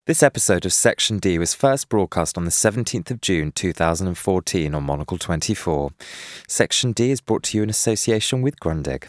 This episode of Section D was first broadcast on the 17th of June 2014 on Monocle 24. Section D is brought to you in association with Grundig.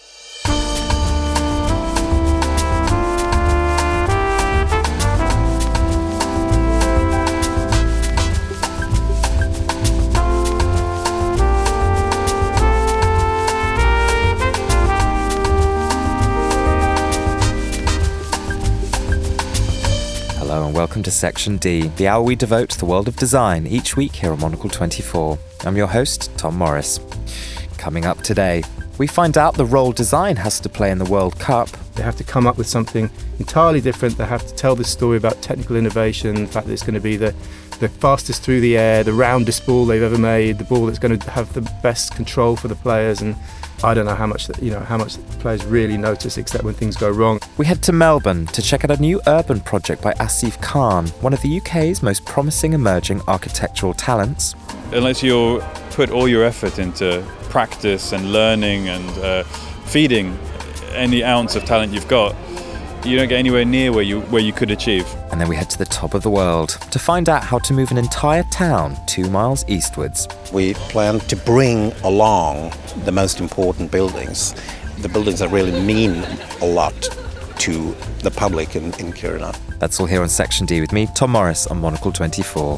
Hello and welcome to Section D, the hour we devote to the world of design each week here on Monocle 24. I'm your host, Tom Morris. Coming up today, we find out the role design has to play in the World Cup. They have to come up with something entirely different. They have to tell this story about technical innovation, the fact that it's going to be the fastest through the air, the roundest ball they've ever made, the ball that's going to have the best control for the players. And I don't know how much the players really notice, except when things go wrong. We head to Melbourne to check out a new urban project by Asif Khan, one of the UK's most promising emerging architectural talents. Unless you put all your effort into practice and learning and feeding any ounce of talent you've got, you don't get anywhere near where you could achieve. And then we head to the top of the world to find out how to move an entire town 2 miles eastwards. We plan to bring along the most important buildings, the buildings that really mean a lot to the public in Kiruna. That's all here on Section D with me, Tom Morris, on Monocle 24.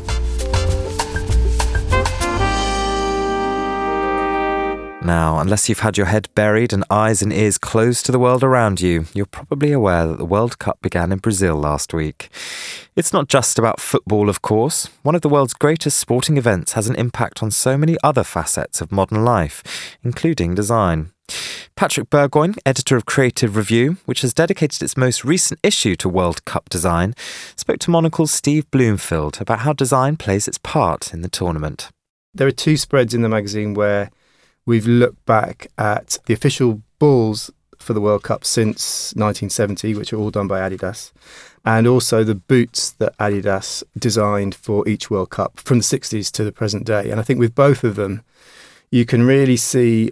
Now, unless you've had your head buried and eyes and ears closed to the world around you, you're probably aware that the World Cup began in Brazil last week. It's not just about football, of course. One of the world's greatest sporting events has an impact on so many other facets of modern life, including design. Patrick Burgoyne, editor of Creative Review, which has dedicated its most recent issue to World Cup design, spoke to Monocle's Steve Bloomfield about how design plays its part in the tournament. There are two spreads in the magazine where we've looked back at the official balls for the World Cup since 1970, which are all done by Adidas, and also the boots that Adidas designed for each World Cup from the 60s to the present day. And I think with both of them, you can really see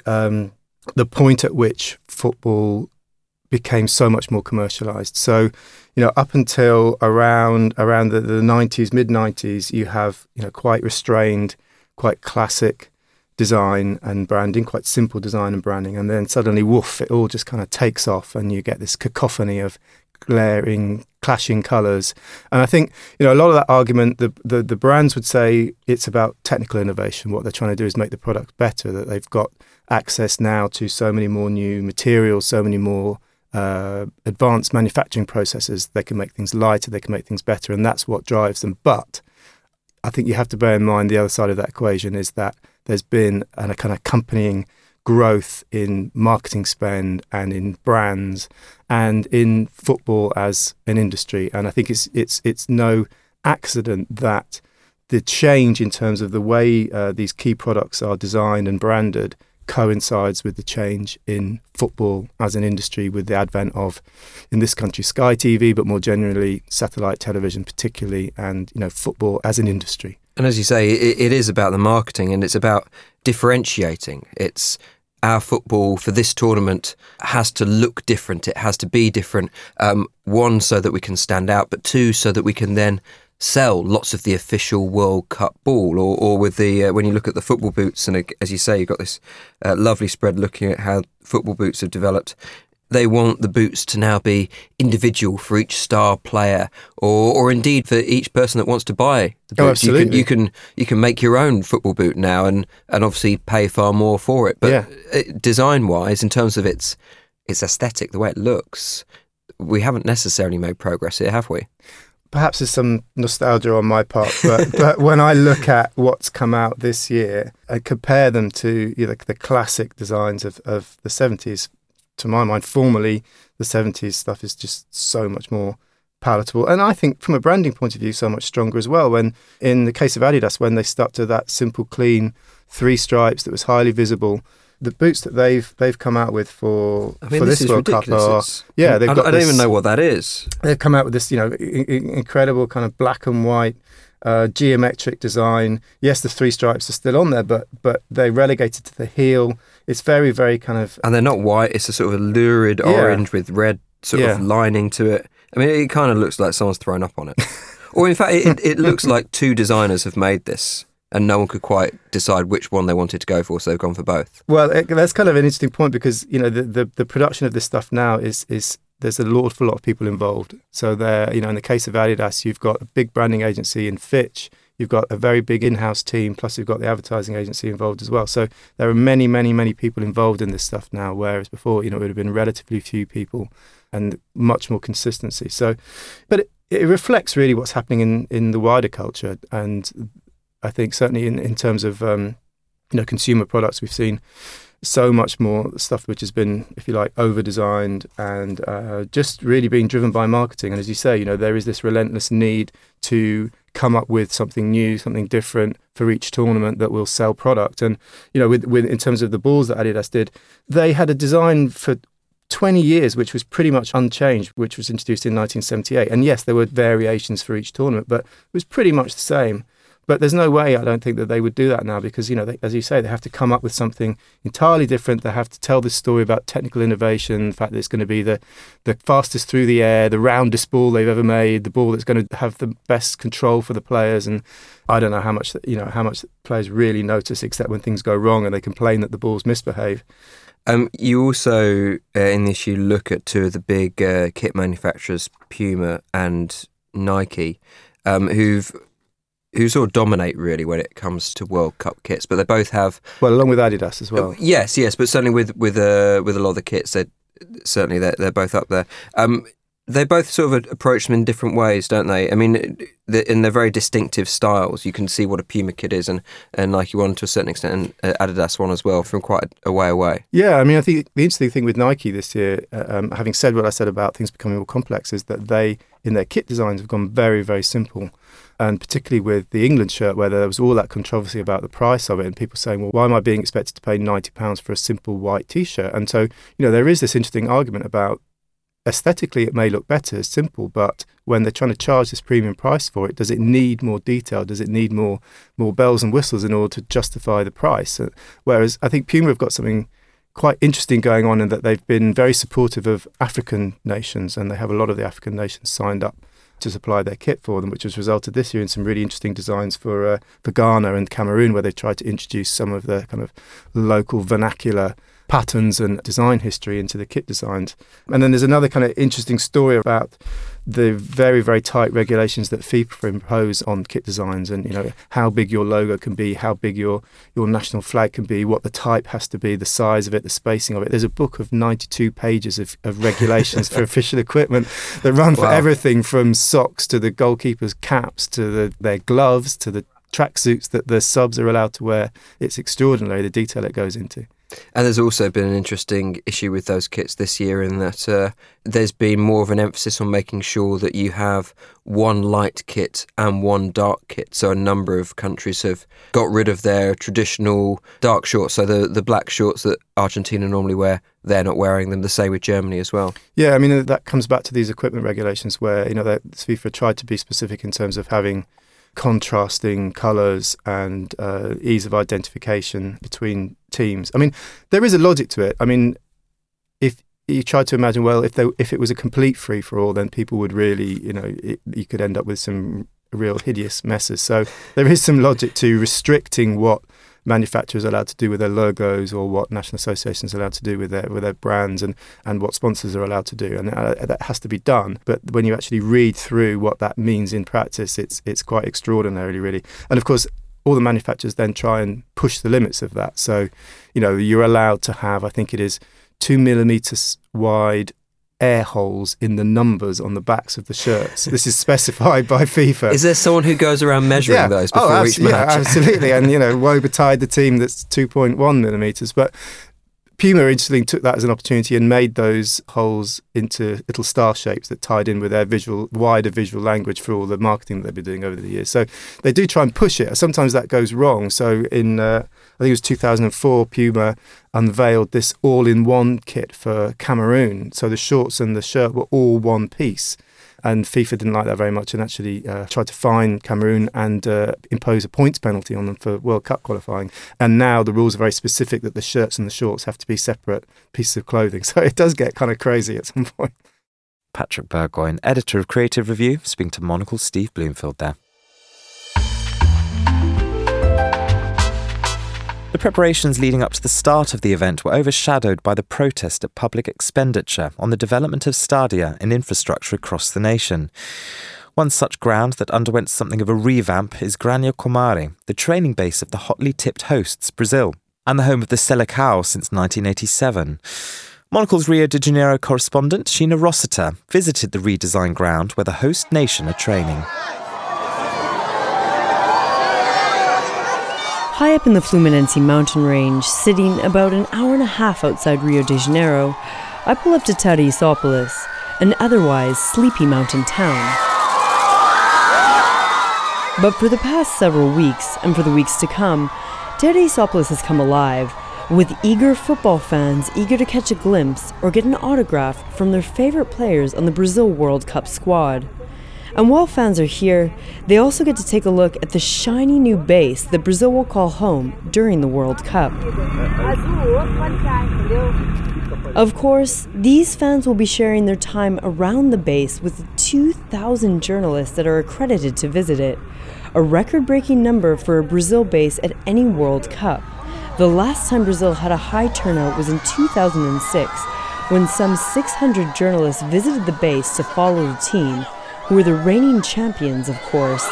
the point at which football became so much more commercialised. So, up until around the 90s, mid-90s, you have, quite restrained, quite classic design and branding, quite simple design and branding, and then suddenly, woof, it all just kind of takes off and you get this cacophony of glaring, clashing colours. And I think, a lot of that argument, the brands would say it's about technical innovation. What they're trying to do is make the product better, that they've got access now to so many more new materials, so many more advanced manufacturing processes. They can make things lighter, they can make things better, and that's what drives them. But I think you have to bear in mind the other side of that equation is that there's been a kind of accompanying growth in marketing spend and in brands and in football as an industry. And I think it's no accident that the change in terms of the way these key products are designed and branded coincides with the change in football as an industry, with the advent of, in this country, Sky TV, but more generally satellite television particularly, and football as an industry. And as you say, it is about the marketing and it's about differentiating. It's our football for this tournament has to look different. It has to be different. One, so that we can stand out, but two, so that we can then sell lots of the official World Cup ball, or with the when you look at the football boots, and as you say, you've got this lovely spread looking at how football boots have developed. They want the boots to now be individual for each star player, or indeed for each person that wants to buy the boots. Oh, absolutely. You can make your own football boot now, and obviously pay far more for it. But design-wise, in terms of its aesthetic, the way it looks, we haven't necessarily made progress here, have we? Perhaps there's some nostalgia on my part, but when I look at what's come out this year and compare them to the classic designs of the 70s, to my mind, formerly the 70s stuff is just so much more palatable. And I think from a branding point of view, so much stronger as well. When, in the case of Adidas, when they stuck to that simple, clean 3 stripes that was highly visible, the boots that they've come out with for this World Cup are... I don't even know what that is. They've come out with this, incredible kind of black and white geometric design. Yes, the 3 stripes are still on there, but they're relegated to the heel. It's very, very kind of... And they're not white. It's a sort of lurid orange with red sort of lining to it. I mean, it kind of looks like someone's thrown up on it. Or in fact, it looks like two designers have made this and no one could quite decide which one they wanted to go for, so they've gone for both. Well, that's kind of an interesting point because, the production of this stuff now is there's an awful lot of people involved. So there, in the case of Adidas, you've got a big branding agency in Fitch, you've got a very big in-house team, plus you've got the advertising agency involved as well. So there are many, many, many people involved in this stuff now, whereas before, it would have been relatively few people and much more consistency. So, but it reflects really what's happening in the wider culture. And I think certainly in terms of, consumer products, we've seen so much more stuff which has been, if you like, over-designed and just really being driven by marketing. And as you say, there is this relentless need to come up with something new, something different for each tournament that will sell product. And, with in terms of the balls that Adidas did, they had a design for 20 years, which was pretty much unchanged, which was introduced in 1978. And yes, there were variations for each tournament, but it was pretty much the same. But there's no way, I don't think, that they would do that now because, as you say, they have to come up with something entirely different. They have to tell this story about technical innovation, the fact that it's going to be the fastest through the air, the roundest ball they've ever made, the ball that's going to have the best control for the players. And I don't know how much players really notice, except when things go wrong and they complain that the balls misbehave. You also, in the issue, look at two of the big kit manufacturers, Puma and Nike, who sort of dominate really when it comes to World Cup kits, but they both have... Well, along with Adidas as well. Yes, but certainly with a lot of the kits, they're both up there. They both sort of approach them in different ways, don't they? I mean, in their very distinctive styles, you can see what a Puma kit is, and Nike one to a certain extent, and Adidas one as well, from quite a way away. Yeah, I mean, I think the interesting thing with Nike this year, having said what I said about things becoming more complex, is that they, in their kit designs, have gone very, very simple. And particularly with the England shirt, where there was all that controversy about the price of it and people saying, well, why am I being expected to pay £90 for a simple white T-shirt? And so, there is this interesting argument about aesthetically it may look better, it's simple, but when they're trying to charge this premium price for it, does it need more detail? Does it need more bells and whistles in order to justify the price? Whereas I think Puma have got something quite interesting going on in that they've been very supportive of African nations, and they have a lot of the African nations signed up to supply their kit for them, which has resulted this year in some really interesting designs for Ghana and Cameroon, where they've tried to introduce some of the kind of local vernacular patterns and design history into the kit designs. And then there's another kind of interesting story about the very, very tight regulations that FIFA impose on kit designs, and how big your logo can be, how big your national flag can be, what the type has to be, the size of it, the spacing of it. There's a book of 92 pages of regulations for official equipment that run for everything from socks to the goalkeepers' caps to their gloves to the tracksuits that the subs are allowed to wear. It's extraordinary, the detail it goes into. And there's also been an interesting issue with those kits this year in that there's been more of an emphasis on making sure that you have one light kit and one dark kit. So a number of countries have got rid of their traditional dark shorts. So the black shorts that Argentina normally wear, they're not wearing them. The same with Germany as well. Yeah, I mean, that comes back to these equipment regulations where, that FIFA tried to be specific in terms of having contrasting colours and ease of identification between teams. I mean, there is a logic to it. I mean, if you try to imagine, well, if it was a complete free-for-all, then people would really, you could end up with some real hideous messes. So there is some logic to restricting what manufacturers are allowed to do with their logos, or what national associations are allowed to do with their brands, and what sponsors are allowed to do, and that has to be done. But when you actually read through what that means in practice, it's quite extraordinary, really. And of course, all the manufacturers then try and push the limits of that. So, you're allowed to have, I think it is 2 millimeters wide air holes in the numbers on the backs of the shirts. This is specified by FIFA. Is there someone who goes around measuring those before each match? Yeah, absolutely. And, Woe betide the team that's 2.1 millimetres. But Puma, interestingly, took that as an opportunity and made those holes into little star shapes that tied in with their wider visual language for all the marketing that they've been doing over the years. So they do try and push it. Sometimes that goes wrong. So in, I think it was 2004, Puma unveiled this all-in-one kit for Cameroon. So the shorts and the shirt were all one piece. And FIFA didn't like that very much and actually tried to fine Cameroon and impose a points penalty on them for World Cup qualifying. And now the rules are very specific that the shirts and the shorts have to be separate pieces of clothing. So it does get kind of crazy at some point. Patrick Burgoyne, editor of Creative Review, speaking to Monocle's Steve Bloomfield there. The preparations leading up to the start of the event were overshadowed by the protest at public expenditure on the development of stadia and infrastructure across the nation. One such ground that underwent something of a revamp is Granja Comary, the training base of the hotly tipped hosts, Brazil, and the home of the Seleção since 1987. Monocle's Rio de Janeiro correspondent, Sheena Rossiter, visited the redesigned ground where the host nation are training. High up in the Fluminense mountain range, sitting about an hour and a half outside Rio de Janeiro, I pull up to Teresópolis, an otherwise sleepy mountain town. But for the past several weeks, and for the weeks to come, Teresópolis has come alive, with eager football fans eager to catch a glimpse or get an autograph from their favorite players on the Brazil World Cup squad. And while fans are here, they also get to take a look at the shiny new base that Brazil will call home during the World Cup. Of course, these fans will be sharing their time around the base with the 2,000 journalists that are accredited to visit it, a record-breaking number for a Brazil base at any World Cup. The last time Brazil had a high turnout was in 2006, when some 600 journalists visited the base to follow the team, who were the reigning champions, of course.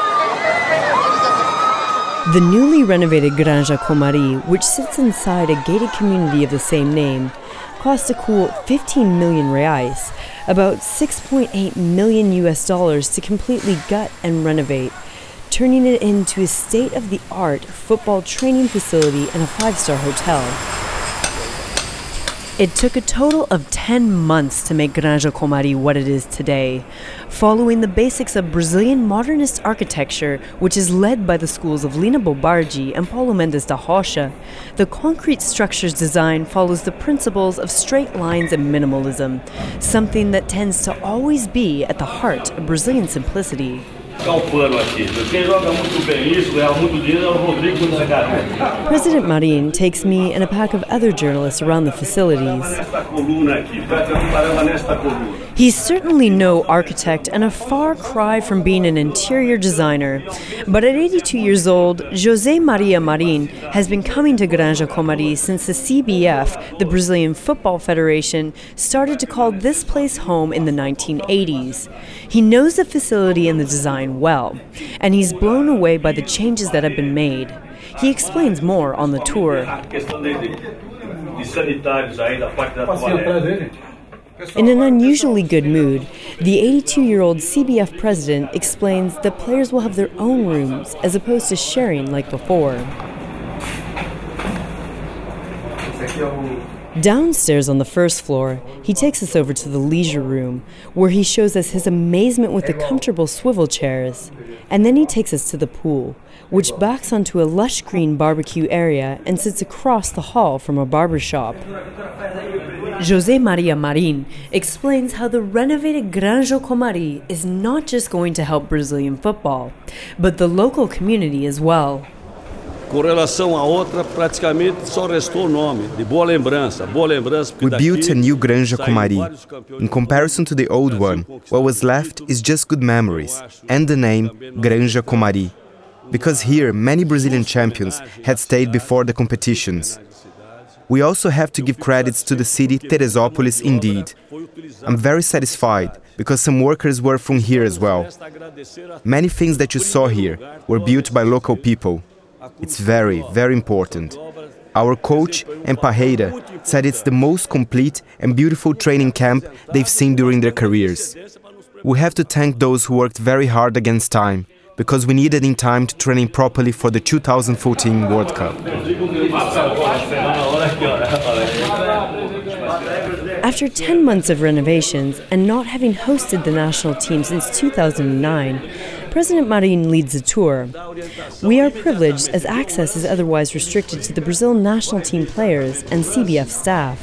The newly renovated Granja Comary, which sits inside a gated community of the same name, cost a cool 15 million reais, about $6.8 million to completely gut and renovate, turning it into a state-of-the-art football training facility and a 5-star hotel. It took a total of 10 months to make Granja Comary what it is today, following the basics of Brazilian modernist architecture, which is led by the schools of Lina Bobardi and Paulo Mendes da Rocha. The concrete structure's design follows the principles of straight lines and minimalism, something that tends to always be at the heart of Brazilian simplicity. President Marin takes me and a pack of other journalists around the facilities. He's certainly no architect and a far cry from being an interior designer. But at 82 years old, José Maria Marin has been coming to Granja Comary since the CBF, the Brazilian Football Federation, started to call this place home in the 1980s. He knows the facility and the design well, and he's blown away by the changes that have been made. He explains more on the tour. In an unusually good mood, the 82-year-old CBF president explains that players will have their own rooms as opposed to sharing like before. Downstairs on the first floor, he takes us over to the leisure room, where he shows us his amazement with the comfortable swivel chairs. And then he takes us to the pool, which backs onto a lush green barbecue area and sits across the hall from a barber shop. José Maria Marin explains how the renovated Granja Comary is not just going to help Brazilian football, but the local community as well. Com relação à outra, praticamente só restou o nome, de boa lembrança. We built a new Granja Comary. In comparison to the old one, what was left is just good memories, and the name Granja Comary. Because here, many Brazilian champions had stayed before the competitions. We also have to give credits to the city Teresópolis indeed. I'm very satisfied, because some workers were from here as well. Many things that you saw here were built by local people. It's very, very important. Our coach and Parreira said it's the most complete and beautiful training camp they've seen during their careers. We have to thank those who worked very hard against time, because we needed in time to train properly for the 2014 World Cup. After 10 months of renovations and not having hosted the national team since 2009, President Marin leads the tour. We are privileged as access is otherwise restricted to the Brazil national team players and CBF staff.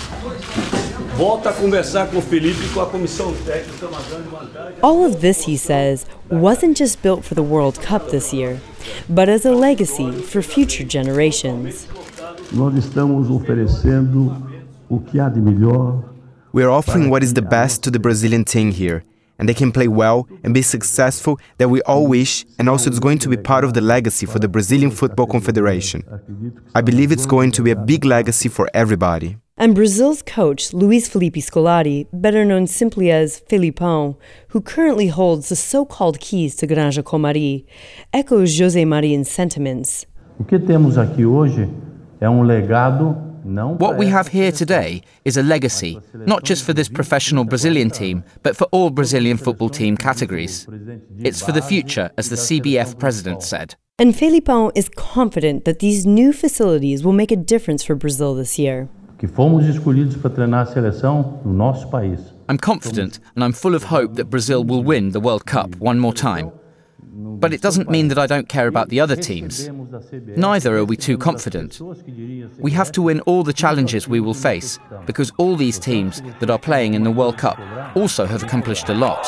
All of this, he says, wasn't just built for the World Cup this year, but as a legacy for future generations. Nós estamos oferecendo o que há de melhor, We are offering what is the best to the Brazilian team here, and they can play well and be successful that we all wish, and also it's going to be part of the legacy for the Brazilian Football Confederation. I believe it's going to be a big legacy for everybody. And Brazil's coach, Luiz Felipe Scolari, better known simply as Felipão, who currently holds the so-called keys to Granja Comari, echoes José Maria's sentiments. O que temos aqui hoje é legado. What we have here today is a legacy, not just for this professional Brazilian team, but for all Brazilian football team categories. It's for the future, as the CBF president said. And Felipão is confident that these new facilities will make a difference for Brazil this year. Que fomos escolhidos para treinar a seleção no nosso país. I'm confident and I'm full of hope that Brazil will win the World Cup one more time. But it doesn't mean that I don't care about the other teams. Neither are we too confident. We have to win all the challenges we will face, because all these teams that are playing in the World Cup also have accomplished a lot.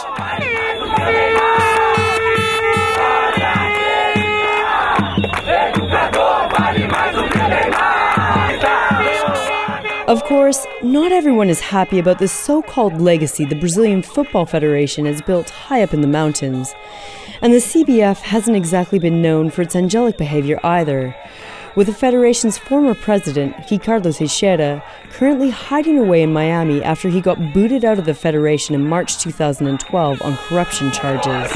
Of course, not everyone is happy about the so-called legacy the Brazilian Football Federation has built high up in the mountains. And the CBF hasn't exactly been known for its angelic behavior either, with the Federation's former president, Ricardo Teixeira, currently hiding away in Miami after he got booted out of the Federation in March 2012 on corruption charges.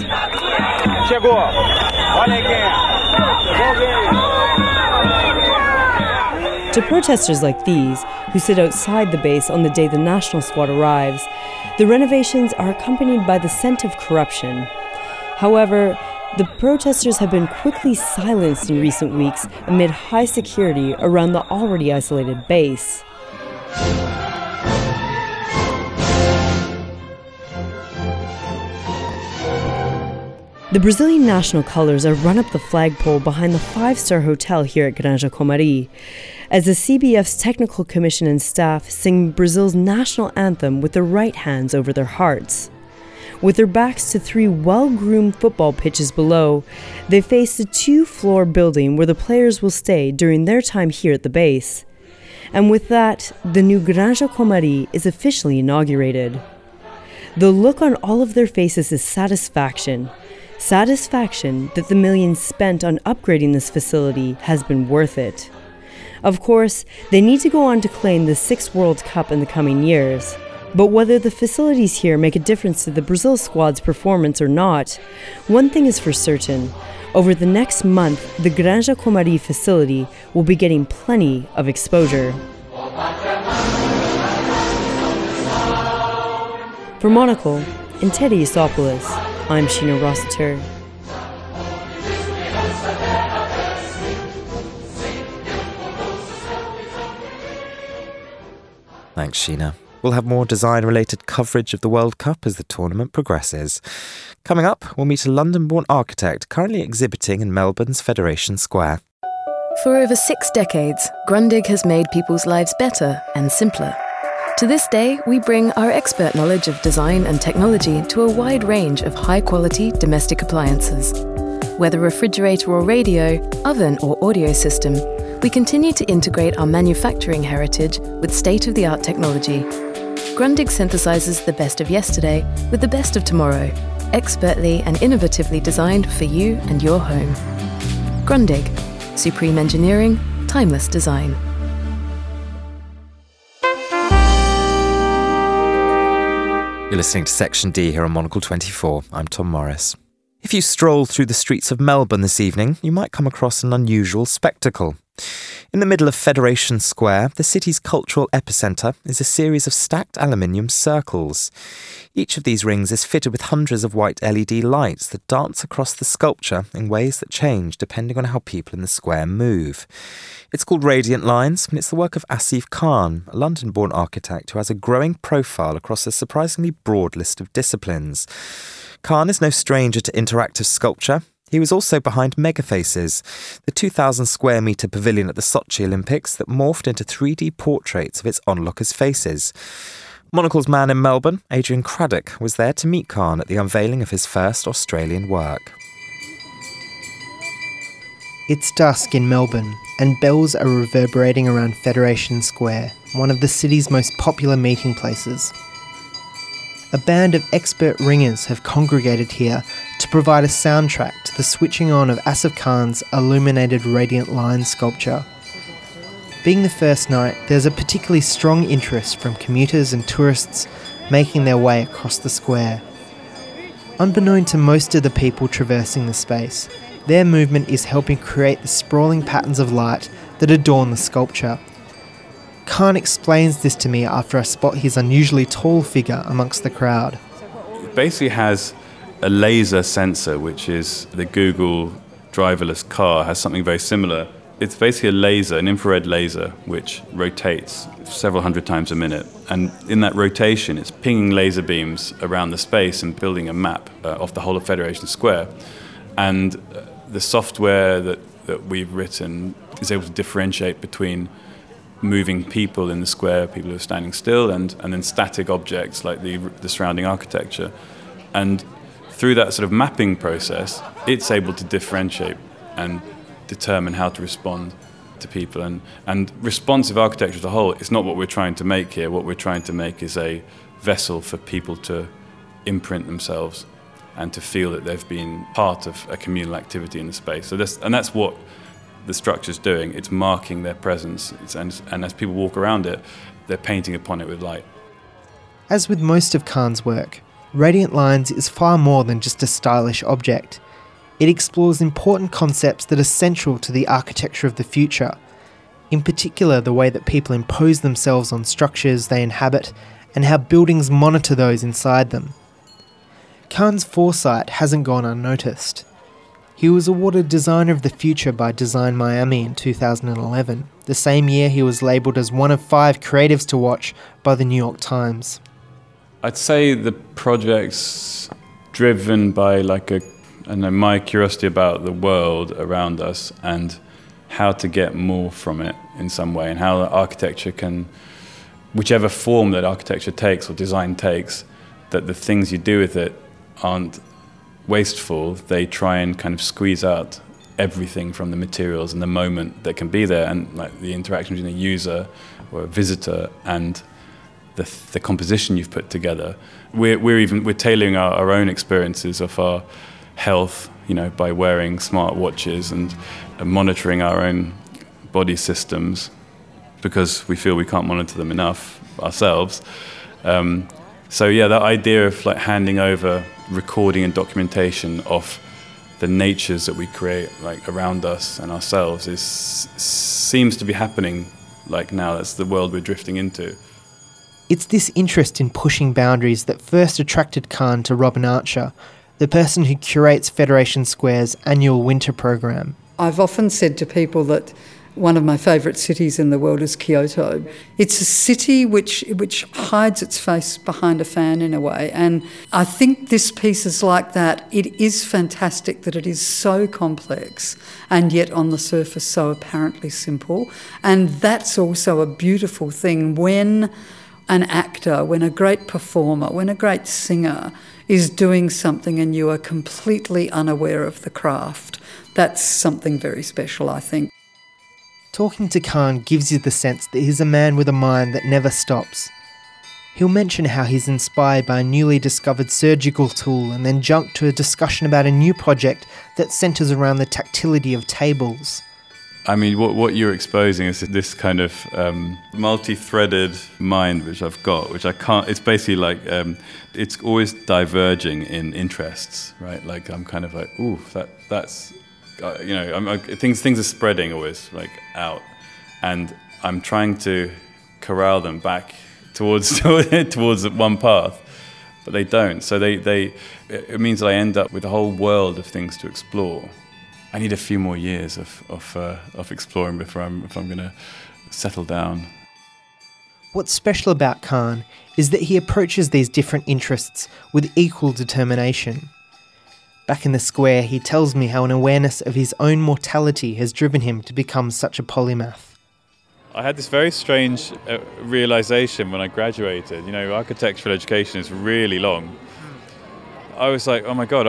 To protesters like these, who sit outside the base on the day the national squad arrives, the renovations are accompanied by the scent of corruption. However, the protesters have been quickly silenced in recent weeks amid high security around the already isolated base. The Brazilian national colours are run up the flagpole behind the five-star hotel here at Granja Comari, as the CBF's technical commission and staff sing Brazil's national anthem with their right hands over their hearts. With their backs to three well-groomed football pitches below, they face the two-floor building where the players will stay during their time here at the base. And with that, the new Granja Comari is officially inaugurated. The look on all of their faces is satisfaction. Satisfaction that the millions spent on upgrading this facility has been worth it. Of course, they need to go on to claim the 6th World Cup in the coming years. But whether the facilities here make a difference to the Brazil squad's performance or not, one thing is for certain. Over the next month, the Granja Comari facility will be getting plenty of exposure. For Monocle, in Tereisopolis, I'm Sheena Rossiter. Thanks, Sheena. We'll have more design-related coverage of the World Cup as the tournament progresses. Coming up, we'll meet a London-born architect currently exhibiting in Melbourne's Federation Square. For over 6 decades, Grundig has made people's lives better and simpler. To this day, we bring our expert knowledge of design and technology to a wide range of high-quality domestic appliances. Whether refrigerator or radio, oven or audio system, we continue to integrate our manufacturing heritage with state-of-the-art technology. Grundig synthesizes the best of yesterday with the best of tomorrow, expertly and innovatively designed for you and your home. Grundig, supreme engineering, timeless design. You're listening to Section D here on Monocle 24. I'm Tom Morris. If you stroll through the streets of Melbourne this evening, you might come across an unusual spectacle. In the middle of Federation Square, the city's cultural epicentre, is a series of stacked aluminium circles. Each of these rings is fitted with hundreds of white LED lights that dance across the sculpture in ways that change depending on how people in the square move. It's called Radiant Lines, and it's the work of Asif Khan, a London-born architect who has a growing profile across a surprisingly broad list of disciplines. Khan is no stranger to interactive sculpture. He was also behind Megafaces, the 2,000 square metre pavilion at the Sochi Olympics that morphed into 3D portraits of its onlookers' faces. Monocle's man in Melbourne, Adrian Craddock, was there to meet Khan at the unveiling of his first Australian work. It's dusk in Melbourne, and bells are reverberating around Federation Square. one of the city's most popular meeting places. A band of expert ringers have congregated here to provide a soundtrack to the switching on of Asif Khan's illuminated radiant line sculpture. Being the first night, there's a particularly strong interest from commuters and tourists making their way across the square. Unbeknown to most of the people traversing the space, their movement is helping create the sprawling patterns of light that adorn the sculpture. Khan explains this to me after I spot his unusually tall figure amongst the crowd. It basically has a laser sensor, which is the Google driverless car has something very similar. It's basically a laser, an infrared laser, which rotates several hundred times a minute. And in that rotation, it's pinging laser beams around the space and building a map of the whole of Federation Square. And the software that we've written is able to differentiate between moving people in the square, people who are standing still, and then static objects like the surrounding architecture. And through that sort of mapping process, it's able to differentiate and determine how to respond to people. And responsive architecture as a whole is not what we're trying to make here. What we're trying to make is a vessel for people to imprint themselves and to feel that they've been part of a communal activity in the space. So that's what the structure's doing. It's marking their presence, and as people walk around it, they're painting upon it with light. As with most of Khan's work, Radiant Lines is far more than just a stylish object. It explores important concepts that are central to the architecture of the future, in particular the way that people impose themselves on structures they inhabit and how buildings monitor those inside them. Khan's foresight hasn't gone unnoticed. He was awarded Designer of the Future by Design Miami in 2011, the same year he was labelled as one of 5 creatives to watch by the New York Times. I'd say the project's driven by my curiosity about the world around us and how to get more from it in some way, and how architecture can, whichever form that architecture takes or design takes, that the things you do with it aren't wasteful. They try and kind of squeeze out everything from the materials and the moment that can be there, and like the interaction between a user or a visitor and the composition you've put together. We're tailoring our own experiences of our health, by wearing smart watches and monitoring our own body systems because we feel we can't monitor them enough ourselves. That idea of handing over recording and documentation of the natures that we create around us and ourselves seems to be happening now. That's the world we're drifting into. It's this interest in pushing boundaries that first attracted Khan to Robin Archer, the person who curates Federation Square's annual winter program. I've often said to people that one of my favourite cities in the world is Kyoto. It's a city which hides its face behind a fan in a way, and I think this piece is like that. It is fantastic that it is so complex and yet on the surface so apparently simple, and that's also a beautiful thing when an actor, when a great performer, when a great singer is doing something and you are completely unaware of the craft. That's something very special, I think. Talking to Khan gives you the sense that he's a man with a mind that never stops. He'll mention how he's inspired by a newly discovered surgical tool and then jump to a discussion about a new project that centres around the tactility of tables. I mean, what you're exposing is this kind of multi-threaded mind which I've got, which I can't. It's basically it's always diverging in interests, right? I'm kind of ooh, that's things are spreading always out, and I'm trying to corral them back towards one path, but they don't. So it means that I end up with a whole world of things to explore. I need a few more years of exploring before if I'm going to settle down. What's special about Khan is that he approaches these different interests with equal determination. Back in the square, he tells me how an awareness of his own mortality has driven him to become such a polymath. I had this very strange realization when I graduated. Architectural education is really long. I was like, oh my God,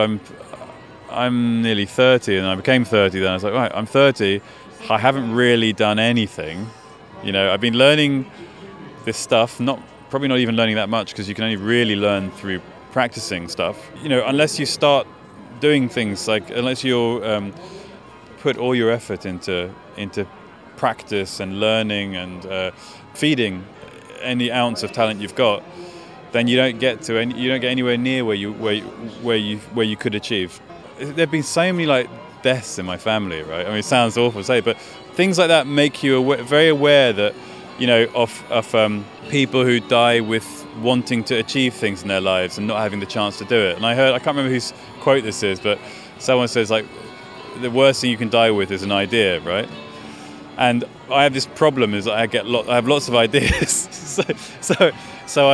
I'm nearly 30, and I became 30 then. I was like, right, I'm 30. I haven't really done anything. I've been learning this stuff, probably not even learning that much, because you can only really learn through practicing stuff. Unless you start doing things, like unless you put all your effort into practice and learning and feeding any ounce of talent you've got, then you don't get anywhere near where you could achieve. There've been so many deaths in my family, right? I mean, it sounds awful to say, but things like that make you very aware that of people who die with wanting to achieve things in their lives and not having the chance to do it. And I can't remember whose quote this is, but someone says the worst thing you can die with is an idea, right? And I have this problem is I have lots of ideas, so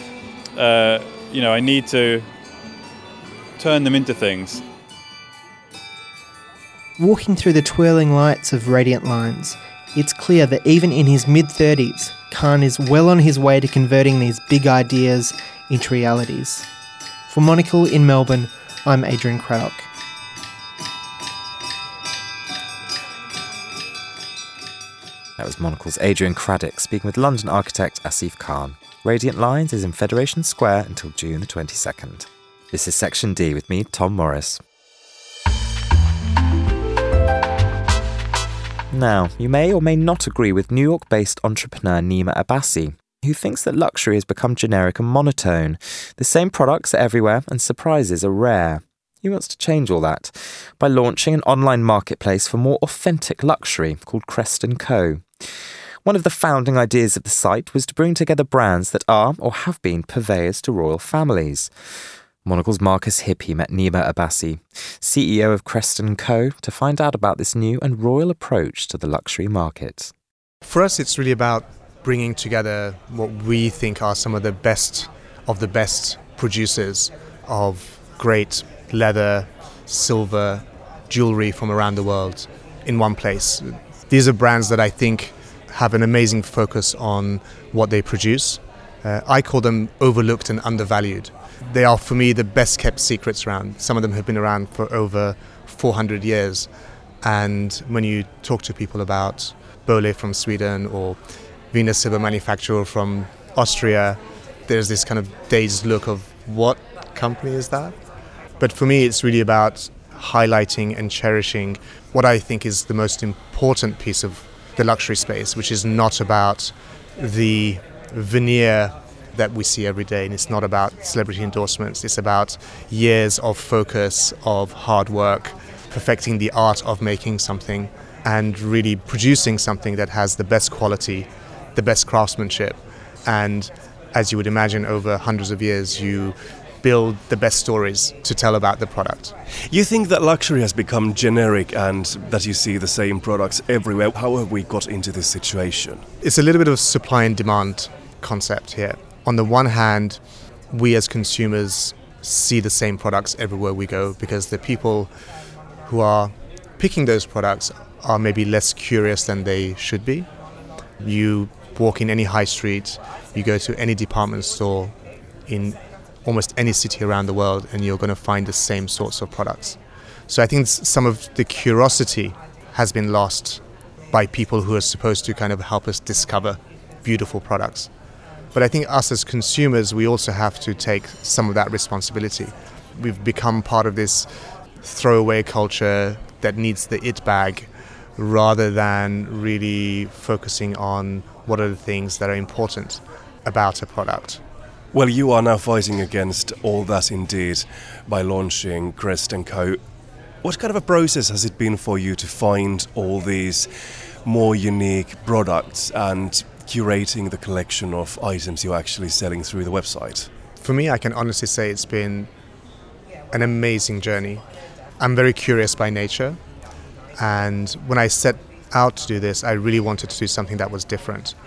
I need to turn them into things. Walking through the twirling lights of Radiant Lines, it's clear that even in his mid-30s, Khan is well on his way to converting these big ideas into realities. For Monocle in Melbourne, I'm Adrian Craddock. That was Monocle's Adrian Craddock speaking with London architect Asif Khan. Radiant Lines is in Federation Square until June the 22nd. This is Section D with me, Tom Morris. Now, you may or may not agree with New York-based entrepreneur Nima Abbasi, who thinks that luxury has become generic and monotone. The same products are everywhere and surprises are rare. He wants to change all that by launching an online marketplace for more authentic luxury called Crest & Co. One of the founding ideas of the site was to bring together brands that are or have been purveyors to royal families. Monocle's Marcus Hippie met Nima Abbasi, CEO of Crest & Co., to find out about this new and royal approach to the luxury market. For us, it's really about bringing together what we think are some of the best producers of great leather, silver, jewellery from around the world in one place. These are brands that I think have an amazing focus on what they produce. I call them overlooked and undervalued. They are, for me, the best kept secrets around. Some of them have been around for over 400 years. And when you talk to people about Bole from Sweden or Venus Silver Manufacturer from Austria, there's this kind of dazed look of, what company is that? But for me, it's really about highlighting and cherishing what I think is the most important piece of the luxury space, which is not about the veneer that we see every day, and it's not about celebrity endorsements. It's about years of focus, of hard work, perfecting the art of making something and really producing something that has the best quality, the best craftsmanship. And as you would imagine, over hundreds of years, you build the best stories to tell about the product. You think that luxury has become generic and that you see the same products everywhere. How have we got into this situation? It's a little bit of a supply and demand concept here. On the one hand, we as consumers see the same products everywhere we go because the people who are picking those products are maybe less curious than they should be. You walk in any high street, you go to any department store in almost any city around the world, and you're going to find the same sorts of products. So I think some of the curiosity has been lost by people who are supposed to kind of help us discover beautiful products. But I think us as consumers, we also have to take some of that responsibility. We've become part of this throwaway culture that needs the it bag rather than really focusing on what are the things that are important about a product. Well, you are now fighting against all that indeed by launching Crest & Co. What kind of a process has it been for you to find all these more unique products and curating the collection of items you're actually selling through the website? For me, I can honestly say it's been an amazing journey. I'm very curious by nature, and when I set out to do this, I really wanted to do something that was different.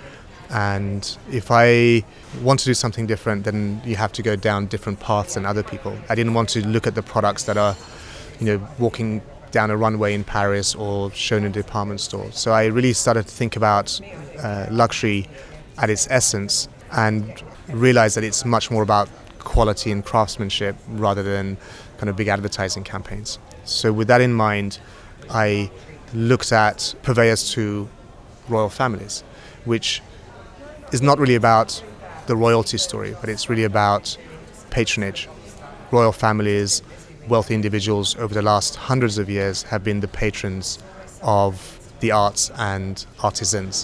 And if I want to do something different, then you have to go down different paths than other people. I didn't want to look at the products that are, walking down a runway in Paris or shown in a department store. So I really started to think about luxury at its essence and realized that it's much more about quality and craftsmanship rather than kind of big advertising campaigns. So with that in mind, I looked at purveyors to royal families, which is not really about the royalty story, but it's really about patronage. Royal families, wealthy individuals over the last hundreds of years have been the patrons of the arts and artisans.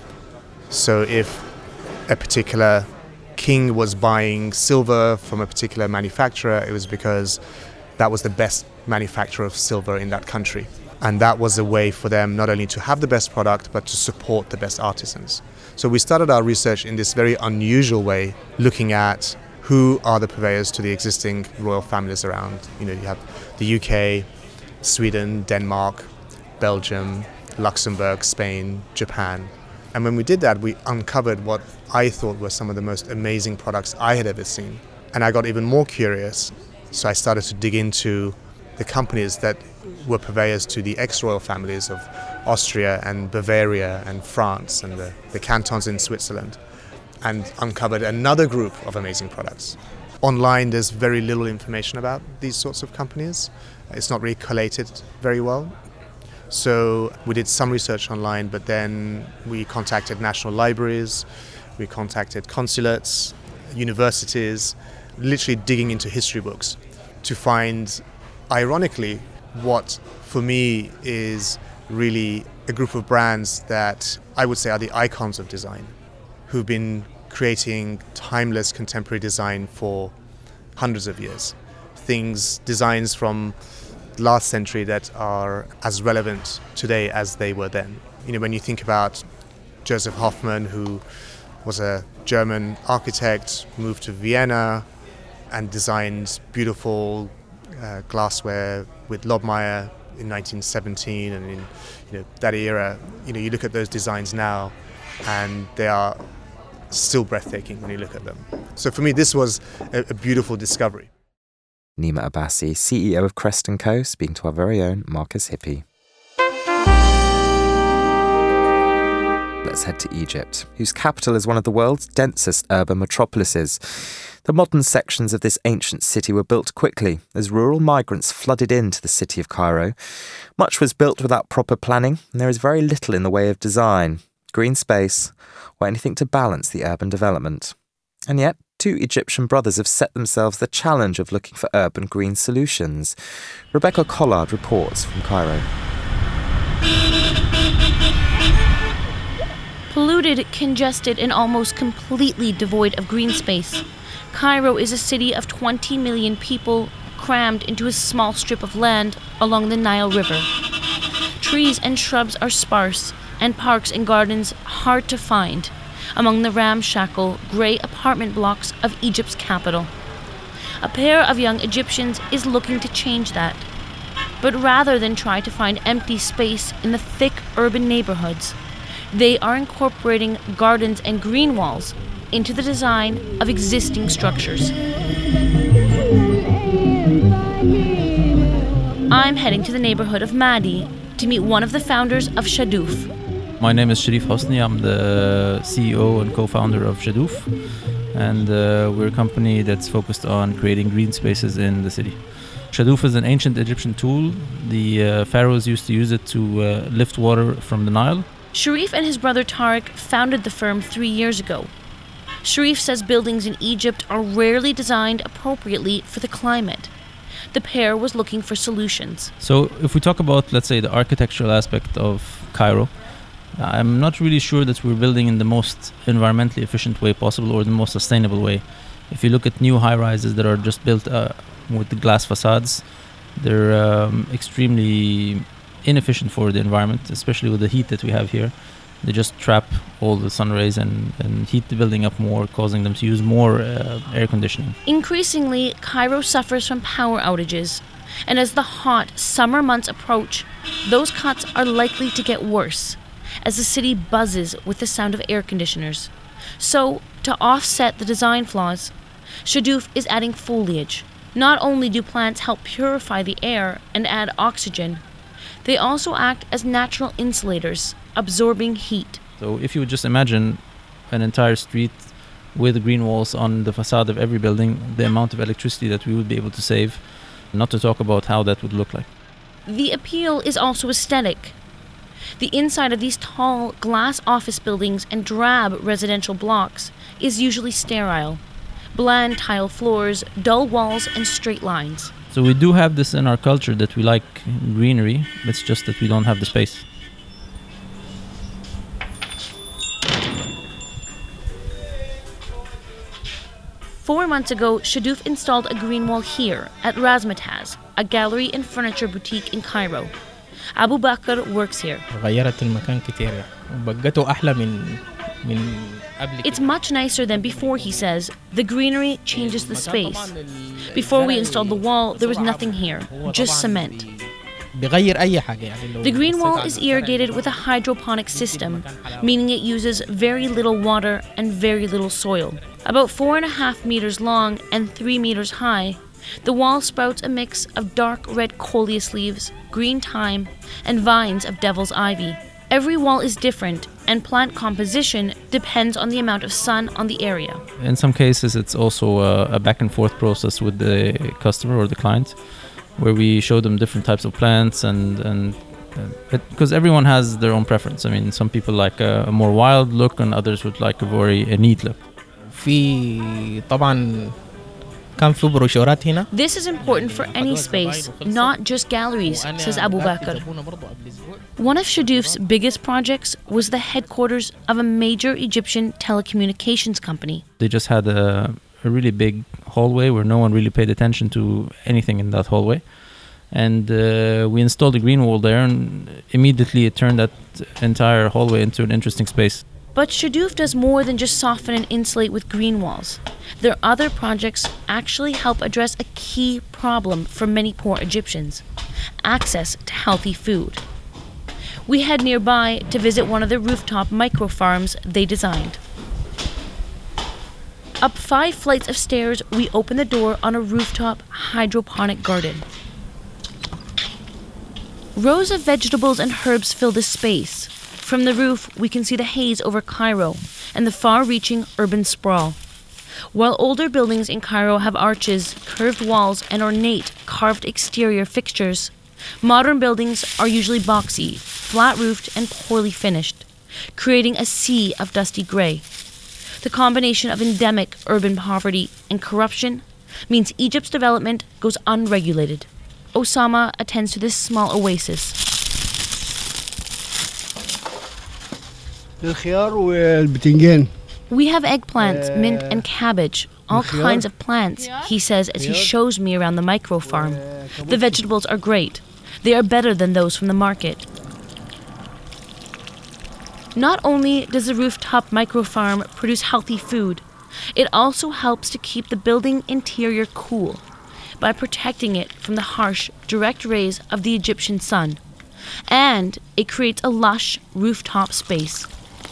So if a particular king was buying silver from a particular manufacturer, it was because that was the best manufacturer of silver in that country. And that was a way for them not only to have the best product, but to support the best artisans. So we started our research in this very unusual way, looking at who are the purveyors to the existing royal families around. You have the UK, Sweden, Denmark, Belgium, Luxembourg, Spain, Japan. And when we did that, we uncovered what I thought were some of the most amazing products I had ever seen. And I got even more curious. So I started to dig into the companies that were purveyors to the ex-royal families of Austria and Bavaria and France and the cantons in Switzerland, and uncovered another group of amazing products. Online, there's very little information about these sorts of companies. It's not really collated very well. So we did some research online, but then we contacted national libraries, we contacted consulates, universities, literally digging into history books to find, ironically, what for me is really a group of brands that I would say are the icons of design, who've been creating timeless contemporary design for hundreds of years. Designs from last century that are as relevant today as they were then. When you think about Joseph Hoffmann, who was a German architect, moved to Vienna and designed beautiful glassware with Lobmeier in 1917, and in that era, you look at those designs now and they are still breathtaking when you look at them. So for me, this was a beautiful discovery. Nima Abbasi, CEO of Crest & Co, speaking to our very own Marcus Hippie. Let's head to Egypt, whose capital is one of the world's densest urban metropolises. The modern sections of this ancient city were built quickly as rural migrants flooded into the city of Cairo. Much was built without proper planning, and there is very little in the way of design, green space, or anything to balance the urban development. And yet, two Egyptian brothers have set themselves the challenge of looking for urban green solutions. Rebecca Collard reports from Cairo. Polluted, congested, and almost completely devoid of green space, Cairo is a city of 20 million people crammed into a small strip of land along the Nile River. Trees and shrubs are sparse, and parks and gardens hard to find among the ramshackle, grey apartment blocks of Egypt's capital. A pair of young Egyptians is looking to change that. But rather than try to find empty space in the thick urban neighborhoods, they are incorporating gardens and green walls into the design of existing structures. I'm heading to the neighborhood of Madi to meet one of the founders of Shadouf. My name is Sharif Hosni. I'm the CEO and co-founder of Shadouf, and we're a company that's focused on creating green spaces in the city. Shadouf is an ancient Egyptian tool. The pharaohs used to use it to lift water from the Nile. Sharif and his brother Tariq founded the firm 3 years ago. Sharif says buildings in Egypt are rarely designed appropriately for the climate. The pair was looking for solutions. So if we talk about, let's say, the architectural aspect of Cairo, I'm not really sure that we're building in the most environmentally efficient way possible or the most sustainable way. If you look at new high-rises that are just built with the glass facades, they're extremely inefficient for the environment, especially with the heat that we have here. They just trap all the sun rays and heat the building up more, causing them to use more air conditioning. Increasingly, Cairo suffers from power outages, and as the hot summer months approach, those cuts are likely to get worse as the city buzzes with the sound of air conditioners. So, to offset the design flaws, Shadouf is adding foliage. Not only do plants help purify the air and add oxygen, they also act as natural insulators, absorbing heat. So if you would just imagine an entire street with green walls on the facade of every building, the amount of electricity that we would be able to save, not to talk about how that would look like. The appeal is also aesthetic. The inside of these tall glass office buildings and drab residential blocks is usually sterile. Bland tile floors, dull walls, and straight lines. So we do have this in our culture that we like greenery. It's just that we don't have the space. Four months ago, Shadoof installed a green wall here at Razmataz, a gallery and furniture boutique in Cairo. Abu Bakr works here. It's much nicer than before, he says. The greenery changes the space. Before we installed the wall, there was nothing here, just cement. The green wall is irrigated with a hydroponic system, meaning it uses very little water and very little soil. About 4.5 meters long and 3 meters high, the wall sprouts a mix of dark red coleus leaves, green thyme, and vines of devil's ivy. Every wall is different, and plant composition depends on the amount of sun on the area. In some cases, it's also a back and forth process with the customer or the client, where we show them different types of plants and because everyone has their own preference. I mean, some people like a more wild look, and others would like a neat look. This is important for any space, not just galleries, says Abu Bakr. One of Shadoof's biggest projects was the headquarters of a major Egyptian telecommunications company. They just had a really big hallway where no one really paid attention to anything in that hallway. And we installed a green wall there, and immediately it turned that entire hallway into an interesting space. But Shadoof does more than just soften and insulate with green walls. Their other projects actually help address a key problem for many poor Egyptians: access to healthy food. We head nearby to visit one of the rooftop micro-farms they designed. Up 5 flights of stairs, we open the door on a rooftop hydroponic garden. Rows of vegetables and herbs fill the space. From the roof, we can see the haze over Cairo and the far-reaching urban sprawl. While older buildings in Cairo have arches, curved walls, and ornate carved exterior fixtures, modern buildings are usually boxy, flat-roofed, and poorly finished, creating a sea of dusty gray. The combination of endemic urban poverty and corruption means Egypt's development goes unregulated. Osama attends to this small oasis. We have eggplants, mint, and cabbage, all kinds of plants, he says as he shows me around the micro-farm. The vegetables are great. They are better than those from the market. Not only does the rooftop micro-farm produce healthy food, it also helps to keep the building interior cool by protecting it from the harsh, direct rays of the Egyptian sun. And it creates a lush rooftop space.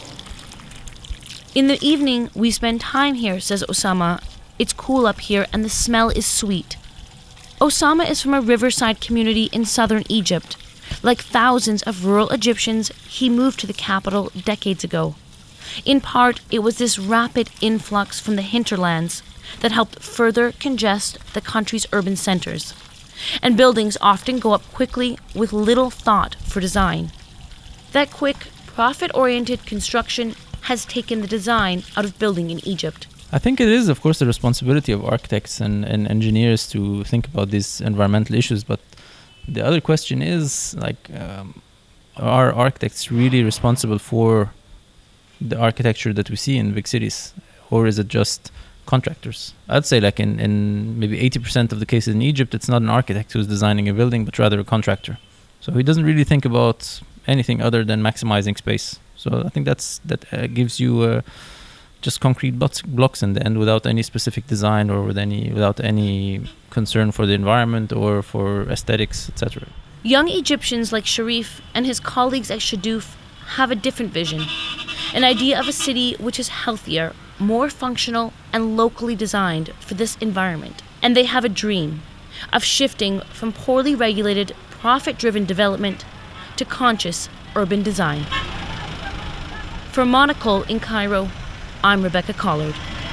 In the evening, we spend time here, says Osama. It's cool up here and the smell is sweet. Osama is from a riverside community in southern Egypt. Like thousands of rural Egyptians, he moved to the capital decades ago. In part, it was this rapid influx from the hinterlands that helped further congest the country's urban centers. And buildings often go up quickly with little thought for design. That quick, profit-oriented construction has taken the design out of building in Egypt. I think it is, of course, the responsibility of architects and engineers to think about these environmental issues, but the other question is, are architects really responsible for the architecture that we see in big cities? Or is it just contractors? I'd say in maybe 80% of the cases in Egypt, it's not an architect who's designing a building, but rather a contractor. So he doesn't really think about anything other than maximizing space. So I think that gives you just concrete blocks in the end, without any specific design or without any concern for the environment or for aesthetics, etc. Young Egyptians like Sharif and his colleagues at Shadoof have a different vision, an idea of a city which is healthier, more functional, and locally designed for this environment. And they have a dream of shifting from poorly regulated, profit-driven development to conscious urban design. For Monocle in Cairo, I'm Rebecca Collard.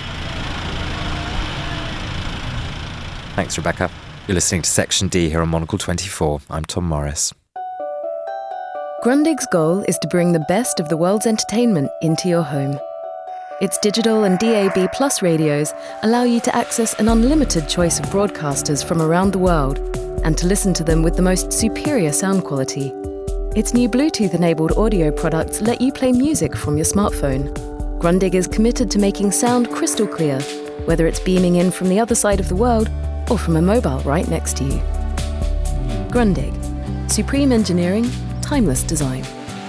Thanks, Rebecca. You're listening to Section D here on Monocle 24. I'm Tom Morris. Grundig's goal is to bring the best of the world's entertainment into your home. Its digital and DAB+ radios allow you to access an unlimited choice of broadcasters from around the world and to listen to them with the most superior sound quality. Its new Bluetooth-enabled audio products let you play music from your smartphone. Grundig is committed to making sound crystal clear, whether it's beaming in from the other side of the world or from a mobile right next to you. Grundig. Supreme engineering, timeless design.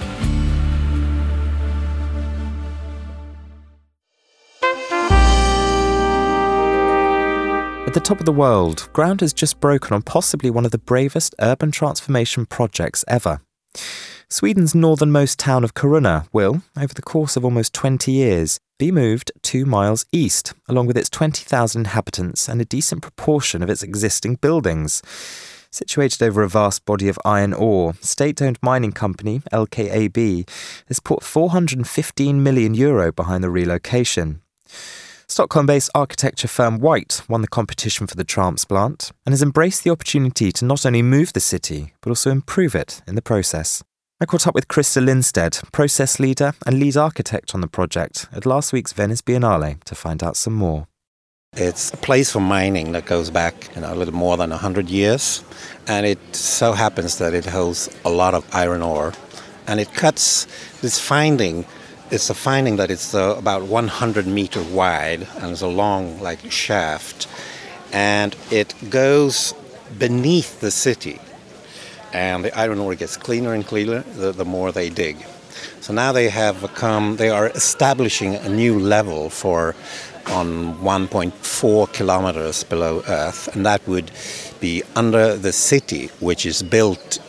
At the top of the world, ground has just broken on possibly one of the bravest urban transformation projects ever. Sweden's northernmost town of Kiruna will, over the course of almost 20 years, be moved 2 miles east, along with its 20,000 inhabitants and a decent proportion of its existing buildings. Situated over a vast body of iron ore, state-owned mining company LKAB has put €415 million behind the relocation. Stockholm-based architecture firm White won the competition for the transplant and has embraced the opportunity to not only move the city, but also improve it in the process. I caught up with Krista Lindstedt, process leader and lead architect on the project, at last week's Venice Biennale to find out some more. It's a place for mining that goes back a little more than 100 years, and it so happens that it holds a lot of iron ore, and it cuts this finding. It's a finding that it's about 100 meter wide and it's a long shaft, and it goes beneath the city, and the iron ore gets cleaner and cleaner the more they dig. So now they are establishing a new level on 1.4 kilometers below Earth, and that would be under the city, which is built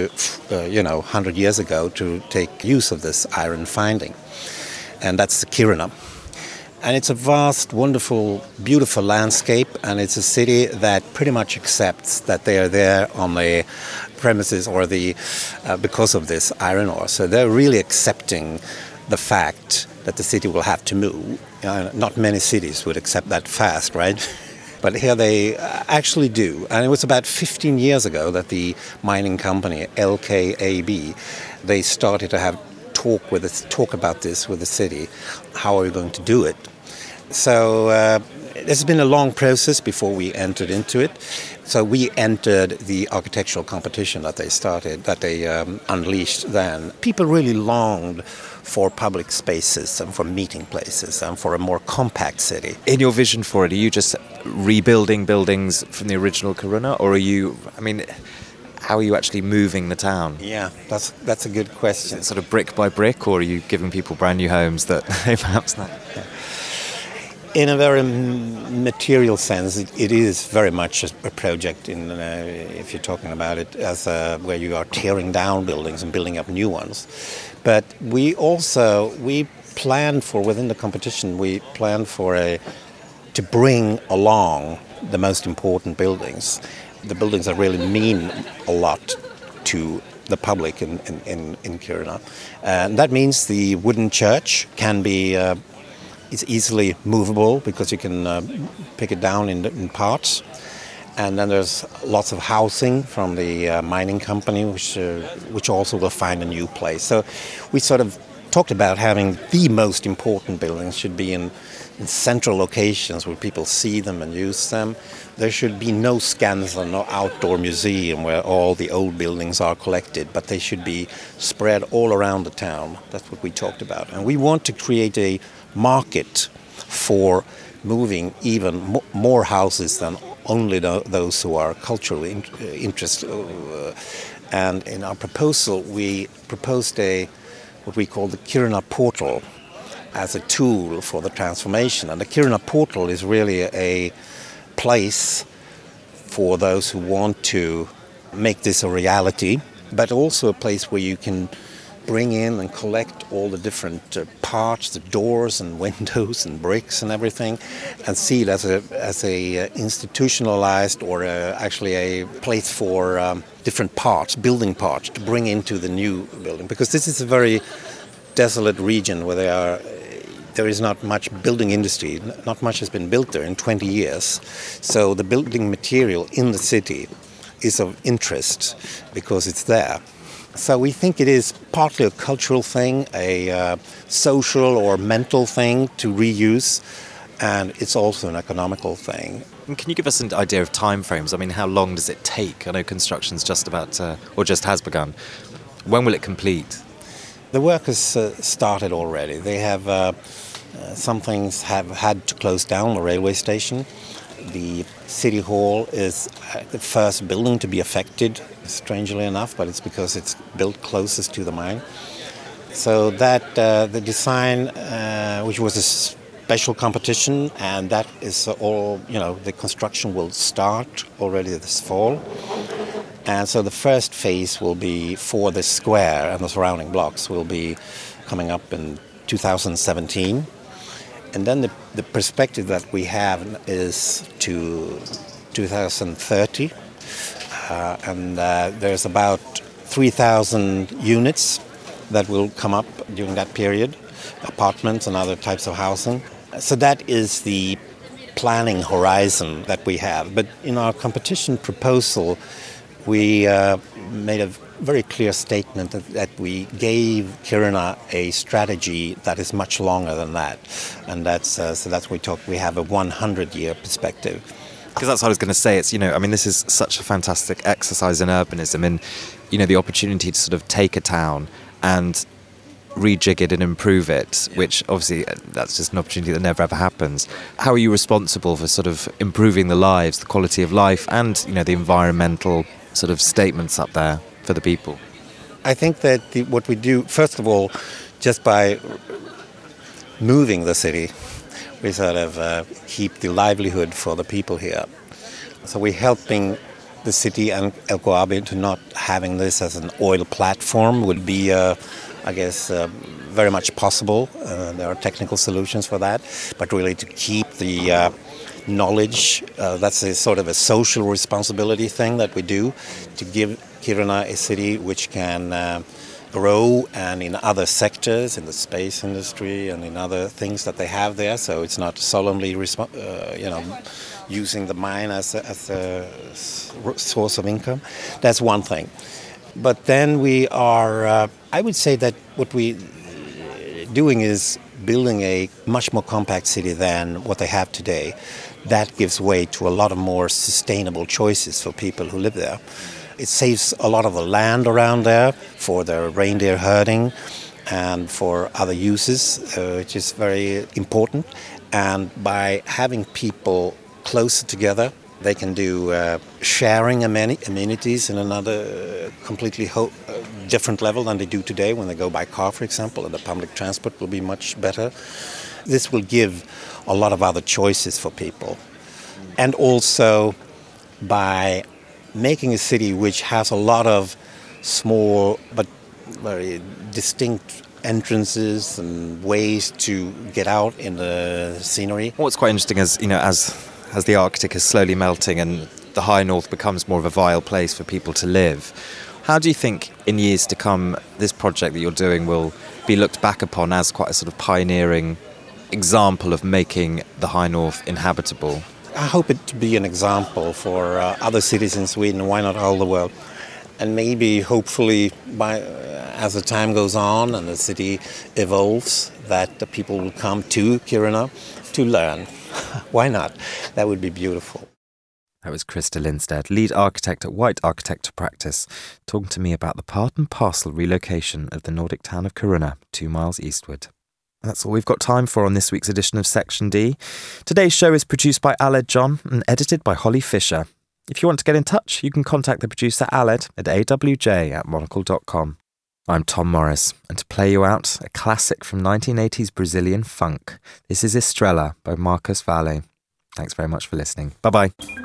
100 years ago to take use of this iron finding. And that's Kiruna. And it's a vast, wonderful, beautiful landscape, and it's a city that pretty much accepts that they are there on the premises or because of this iron ore. So they're really accepting the fact that the city will have to move. Not many cities would accept that fast, right? But here they actually do. And it was about 15 years ago that the mining company LKAB, they started to have talk about this with the city. How are we going to do it? So it's been a long process before we entered into it. So we entered the architectural competition that they unleashed then. People really longed for public spaces and for meeting places and for a more compact city. In your vision for it, are you just rebuilding buildings from the original Kiruna, or how are you actually moving the town? Yeah, that's a good question. Is it sort of brick by brick, or are you giving people brand new homes that they perhaps not? In a very material sense, it is very much a project. If you're talking about it as where you are tearing down buildings and building up new ones. But we planned for, within the competition, to bring along the most important buildings. The buildings that really mean a lot to the public in Kiruna. And that means the wooden church can be it's easily movable because you can pick it down in parts. And then there's lots of housing from the mining company, which also will find a new place. So we sort of talked about having the most important buildings should be in central locations where people see them and use them. There should be no Skansen, no outdoor museum where all the old buildings are collected, but they should be spread all around the town. That's what we talked about. And we want to create a market for moving even more houses than only those who are culturally interested. And in our proposal, we proposed what we call the Kiruna Portal as a tool for the transformation. And the Kiruna Portal is really a place for those who want to make this a reality, but also a place where you can bring in and collect all the different parts, the doors and windows and bricks and everything, and see it as a institutionalized or actually a place for different parts, building parts, to bring into the new building. Because this is a very desolate region where there is not much building industry, not much has been built there in 20 years. So the building material in the city is of interest because it's there. So we think it is partly a cultural thing, a social or mental thing to reuse, and it's also an economical thing. And can you give us an idea of timeframes? I mean, how long does it take? I know construction's just about, or just has begun. When will it complete? The work has started already. They have, some things have had to close down, the railway station. The City Hall is the first building to be affected, strangely enough, but it's because it's built closest to the mine. So that the design, which was a special competition, and that is all, the construction will start already this fall. And so the first phase will be for the square and the surrounding blocks will be coming up in 2017. And then the perspective that we have is to 2030. And there's about 3,000 units that will come up during that period, apartments and other types of housing. So that is the planning horizon that we have. But in our competition proposal, we made a very clear statement that we gave Kiruna a strategy that is much longer than that, and that's we have a 100-year perspective. Because that's what I was going to say. It's this is such a fantastic exercise in urbanism, and the opportunity to sort of take a town and rejig it and improve it, which obviously that's just an opportunity that never ever happens. How are you responsible for sort of improving the lives, the quality of life, and the environmental sort of statements up there for the people? I think that what we do, first of all, just by moving the city, we sort of keep the livelihood for the people here. So we're helping the city and LKAB into not having this as an oil platform would be, very much possible. There are technical solutions for that, but really to keep the knowledge, that's a sort of a social responsibility thing that we do, to give Kiruna a city which can grow and in other sectors, in the space industry and in other things that they have there. So it's not solemnly, using the mine as a source of income. That's one thing. But then we are, I would say that what we're doing is building a much more compact city than what they have today. That gives way to a lot of more sustainable choices for people who live there. It saves a lot of the land around there for their reindeer herding and for other uses, which is very important. And by having people closer together, they can do sharing amenities in another completely different level than they do today when they go by car, for example, and the public transport will be much better. This will give a lot of other choices for people. And also by making a city which has a lot of small but very distinct entrances and ways to get out in the scenery. What's quite interesting is, as the Arctic is slowly melting and the high north becomes more of a vile place for people to live, how do you think in years to come this project that you're doing will be looked back upon as quite a sort of pioneering example of making the high north inhabitable? I hope it to be an example for other cities in Sweden, why not all the world? And maybe, hopefully, as the time goes on and the city evolves, that the people will come to Kiruna to learn. Why not? That would be beautiful. That was Krista Lindstedt, lead architect at White Architecture Practice, talking to me about the part and parcel relocation of the Nordic town of Kiruna, 2 miles eastward. That's all we've got time for on this week's edition of Section D. Today's show is produced by Aled John and edited by Holly Fisher. If you want to get in touch, you can contact the producer Aled at awj@monocle.com. I'm Tom Morris, and to play you out, a classic from 1980s Brazilian funk. This is Estrela by Marcos Valle. Thanks very much for listening. Bye-bye.